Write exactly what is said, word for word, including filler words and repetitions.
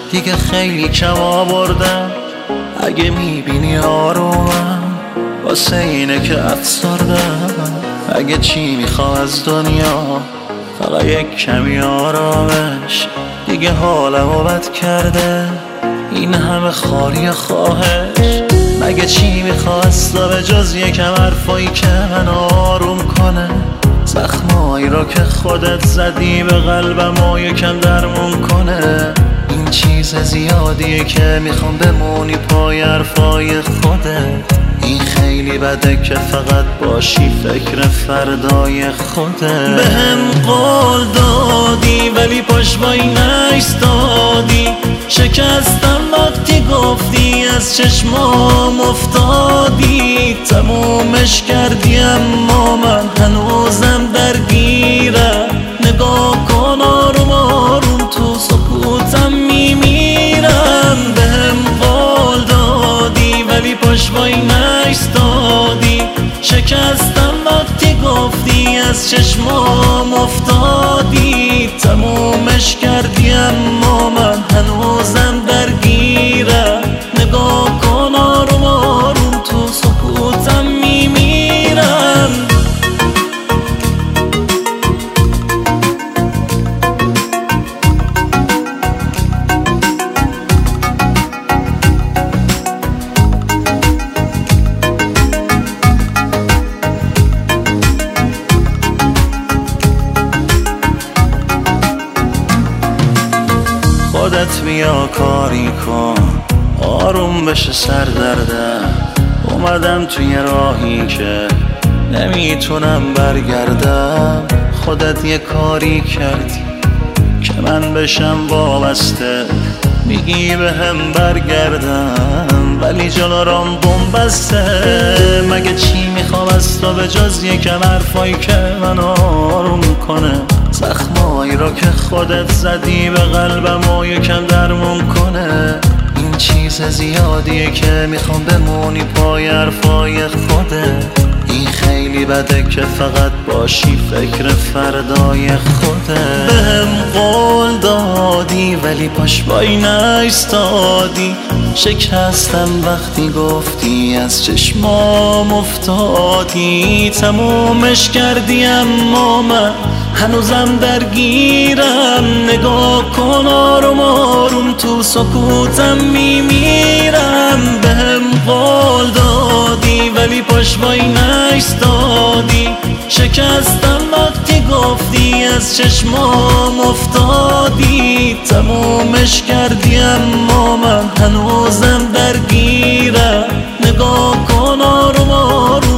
دیگه خیلی کم آوردم. اگه میبینی آرومم واسه اینه که افسردم. اگه چی میخوام از دنیا فقط یک کمی آرامش. دیگه حالمو بد کرده این همه خاری خواهش. مگه چی میخواستا به جز یکم حرفایی که من آروم کنه؟ زخمایی را که خودت زدی به قلبم و یکم درمون کنه. این چیز زیادیه که میخوام بمونی پای حرفای خودت. این خیلی بده که فقط باشی فکر فردای خودت. بهم قول دادی ولی پاش وای نایستادی. شکستم وقتی گفتی از چشمام افتادی. تمومش کردی اما من هنوزم درگیرم. نگاه کن آروم آروم تو سکوتم میمیرم. بهم قول دادی ولی پاش وای نایستادی. شکستم وقتی گفتی از چشمام افتادی. تمومش کردی اما من هنوزم درگیرم. نگاه کن آروم آروم تو سکوتم میمیرم. خودت بیا کاری کن آروم بشه سر دردم. اومدم توی راهی که نمیتونم برگردم. خودت یه کاری کردی که من بشم وابسته. میگی به هم برگردم ولی جلو رام بومبسته. مگه چی میخوام از تو به جز یکم حرفایی که من آروم کنه؟ زخمایی را که خودت زدی به قلبم و یکم درمون کنه. این چیز زیادیه که میخوام بمونی پای حرفای خودت. این خیلی بده که فقط باشی فکر فردای خودت. بهم قول دادی ولی پاش وای نایستادی. شکستم وقتی گفتی از چشمام افتادی. تمومش کردی اما من هنوزم درگیرم. نگاه کن آروم آروم تو سکوتم میمیرم. بهم قول دادی ولی پاش وای نایستادی. شکستم وقتی گفتی از چشمام افتادی. تمومش کردی اما من هنوزم درگیرم. نگاه کن آروم آروم